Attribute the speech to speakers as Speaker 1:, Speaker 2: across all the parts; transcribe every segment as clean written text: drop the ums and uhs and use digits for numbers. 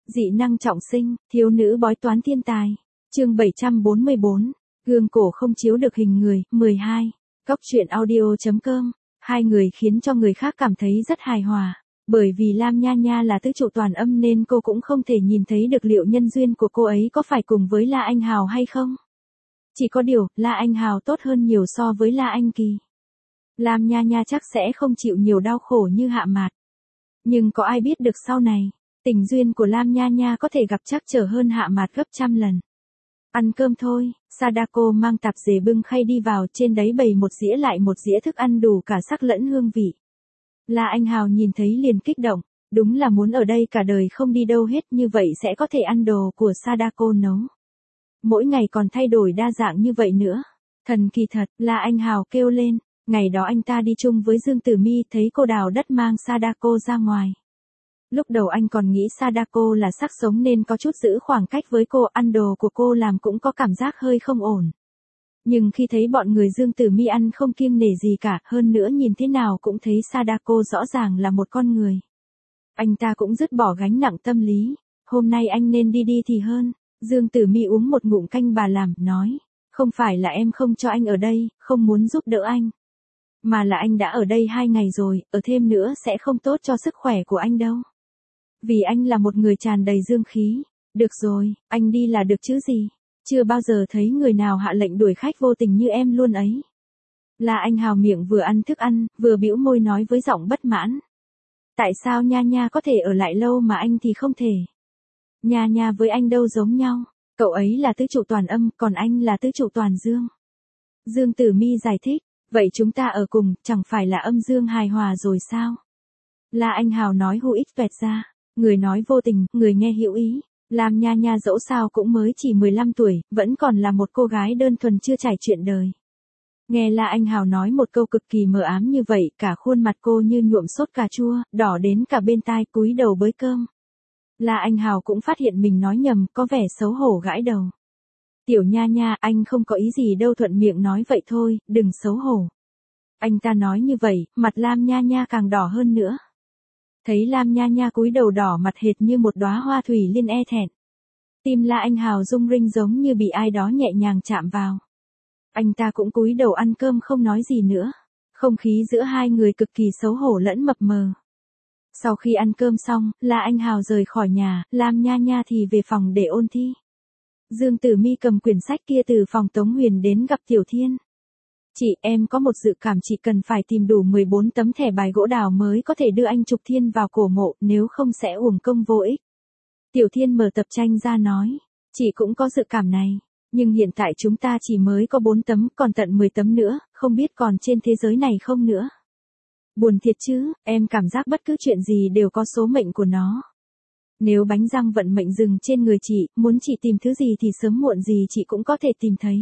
Speaker 1: Dị năng trọng sinh, thiếu nữ bói toán thiên tài. Chương 744. Gương cổ không chiếu được hình người. 12. Cóc truyện audio.com. Hai người khiến cho người khác cảm thấy rất hài hòa. Bởi vì Lam Nha Nha là tứ trụ toàn âm nên cô cũng không thể nhìn thấy được liệu nhân duyên của cô ấy có phải cùng với La Anh Hào hay không. Chỉ có điều, La Anh Hào tốt hơn nhiều so với La Anh Kỳ. Lam Nha Nha chắc sẽ không chịu nhiều đau khổ như Hạ Mạt. Nhưng có ai biết được sau này, tình duyên của Lam Nha Nha có thể gặp trắc trở hơn Hạ Mạt gấp trăm lần. Ăn cơm thôi, Sadako mang tạp dề bưng khay đi vào, trên đấy bày một dĩa lại một dĩa thức ăn đủ cả sắc lẫn hương vị. La Anh Hào nhìn thấy liền kích động, đúng là muốn ở đây cả đời không đi đâu hết, như vậy sẽ có thể ăn đồ của Sadako nấu. Mỗi ngày còn thay đổi đa dạng như vậy nữa. Thần kỳ thật, La Anh Hào kêu lên. Ngày đó anh ta đi chung với Dương Tử Mi, thấy cô đào đất mang Sadako ra ngoài. Lúc đầu anh còn nghĩ Sadako là xác sống nên có chút giữ khoảng cách với cô, ăn đồ của cô làm cũng có cảm giác hơi không ổn. Nhưng khi thấy bọn người Dương Tử Mi ăn không kiêng nể gì cả, hơn nữa nhìn thế nào cũng thấy Sadako rõ ràng là một con người. Anh ta cũng dứt bỏ gánh nặng tâm lý, hôm nay anh nên đi thì hơn. Dương Tử Mi uống một ngụm canh bà làm, nói, không phải là em không cho anh ở đây, không muốn giúp đỡ anh. Mà là anh đã ở đây 2 ngày rồi, ở thêm nữa sẽ không tốt cho sức khỏe của anh đâu. Vì anh là một người tràn đầy dương khí. Được rồi, anh đi là được chứ gì. Chưa bao giờ thấy người nào hạ lệnh đuổi khách vô tình như em luôn ấy. La Anh Hào miệng vừa ăn thức ăn, vừa bĩu môi nói với giọng bất mãn. Tại sao Nha Nha có thể ở lại lâu mà anh thì không thể? Nha Nha với anh đâu giống nhau. Cậu ấy là tứ trụ toàn âm, còn anh là tứ trụ toàn dương. Dương Tử Mi giải thích. Vậy chúng ta ở cùng, chẳng phải là âm dương hài hòa rồi sao? La Anh Hào nói hu ích tuẹt ra. Người nói vô tình, người nghe hữu ý. Lam Nha Nha dẫu sao cũng mới chỉ 15 tuổi, vẫn còn là một cô gái đơn thuần chưa trải chuyện đời. Nghe La Anh Hào nói một câu cực kỳ mờ ám như vậy, cả khuôn mặt cô như nhuộm sốt cà chua, đỏ đến cả bên tai, cúi đầu bới cơm. La Anh Hào cũng phát hiện mình nói nhầm, có vẻ xấu hổ gãi đầu. Tiểu Nha Nha, anh không có ý gì đâu, thuận miệng nói vậy thôi, đừng xấu hổ. Anh ta nói như vậy, mặt Lam Nha Nha càng đỏ hơn nữa. Thấy Lam Nha Nha cúi đầu đỏ mặt hệt như một đóa hoa thủy liên e thẹn. Tim La Anh Hào rung rinh giống như bị ai đó nhẹ nhàng chạm vào. Anh ta cũng cúi đầu ăn cơm không nói gì nữa. Không khí giữa hai người cực kỳ xấu hổ lẫn mập mờ. Sau khi ăn cơm xong, La Anh Hào rời khỏi nhà, Lam Nha Nha thì về phòng để ôn thi. Dương Tử Mi cầm quyển sách kia từ phòng Tống Huyền đến gặp Tiểu Thiên. Chị, em có một dự cảm chị cần phải tìm đủ 14 tấm thẻ bài gỗ đào mới có thể đưa anh Trục Thiên vào cổ mộ, nếu không sẽ uổng công vô ích. Tiểu Thiên mở tập tranh ra nói, chị cũng có dự cảm này, nhưng hiện tại chúng ta chỉ mới có 4 tấm, còn tận 10 tấm nữa, không biết còn trên thế giới này không nữa. Buồn thiệt chứ, em cảm giác bất cứ chuyện gì đều có số mệnh của nó. Nếu bánh răng vận mệnh dừng trên người chị, muốn chị tìm thứ gì thì sớm muộn gì chị cũng có thể tìm thấy.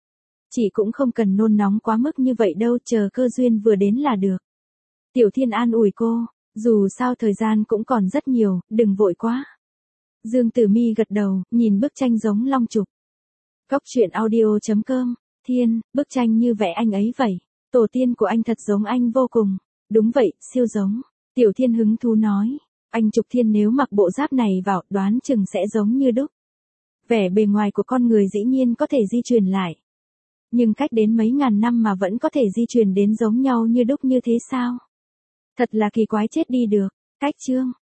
Speaker 1: Chị cũng không cần nôn nóng quá mức như vậy đâu, chờ cơ duyên vừa đến là được. Tiểu Thiên an ủi cô, dù sao thời gian cũng còn rất nhiều, đừng vội quá. Dương Tử Mi gật đầu, nhìn bức tranh giống Long Trục. Cóc truyện audio.com. Thiên, bức tranh như vẽ anh ấy vậy. Tổ tiên của anh thật giống anh vô cùng. Đúng vậy, siêu giống. Tiểu Thiên hứng thú nói. Anh Trục Thiên nếu mặc bộ giáp này vào, đoán chừng sẽ giống như đúc. Vẻ bề ngoài của con người dĩ nhiên có thể di truyền lại. Nhưng cách đến mấy ngàn năm mà vẫn có thể di truyền đến giống nhau như đúc như thế sao? Thật là kỳ quái chết đi được. Cách chương.